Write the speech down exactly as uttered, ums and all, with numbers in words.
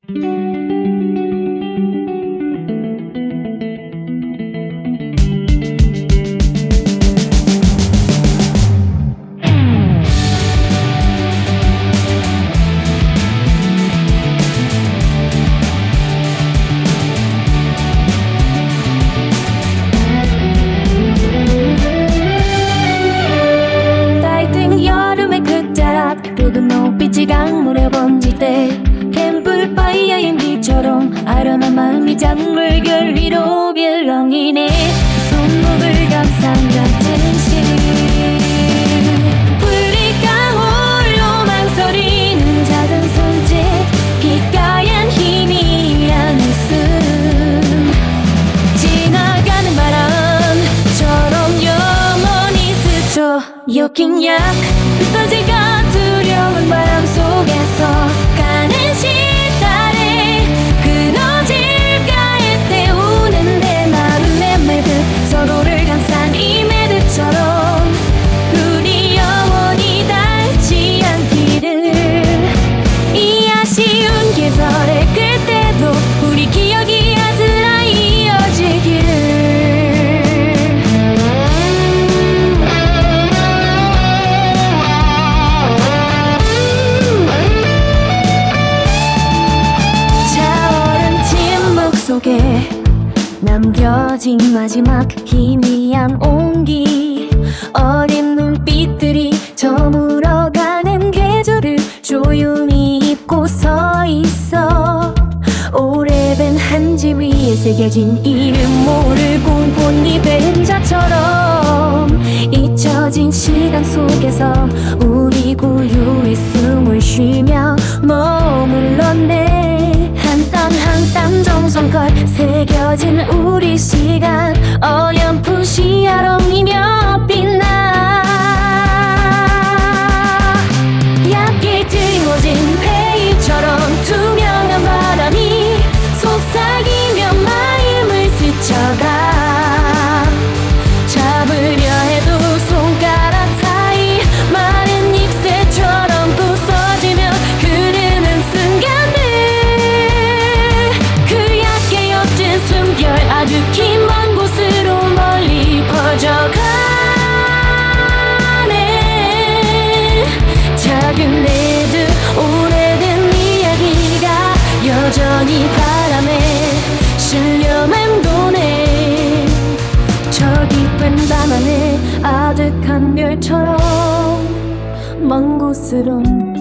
붉은 노빛이 강물에 번질 때 캠프파이어인 빛처럼 아련한 마음이 작물결 위로 빌렁이네. 손목을 감싼 같은 시 불릴까 홀로 망설이는 작은 손짓 귓가엔 희미한 웃음 지나가는 바람처럼 영원히 스쳐 엮인 약 흩어질까 두려운 바람 속에서 가는 시달에 끊어질까에 태우는 내 마음의 매듭 서로를 감싼 이 매듭처럼 우리 영원히 닿지 않기를. 이 아쉬운 계절의 끝에도 우리 기억이 아스라이 이어지기를. 속에 남겨진 마지막 희미한 온기 어린 눈빛들이 저물어가는 계절을 조용히 입고 서 있어. 오래된 한지 위에 새겨진 이름 모를 꼼꼼히 뱀자처럼 잊혀진 시간 속에서 우리 고유의 숨을 쉬며 머물렀네. 한 땀 한 땀 정성껏 새겨진 우리 시간 어렴풋이 아롱이며 빛나. 얇게 드리워진 페이처럼 투명한 바람이 속삭이며 마음을 스쳐가. 잡으려 해도 손가락 사이 마른 잎새처럼 부서지며 흐르는 순간들 그 얇게 옅은 숨결 아주 긴 먼 곳으로 멀리 퍼져가네. 작은 매듭 오래된 이야기가 여전히 바람에 실려 맴도네. 저 깊은 밤 안에 아득한 별처럼 먼 곳으론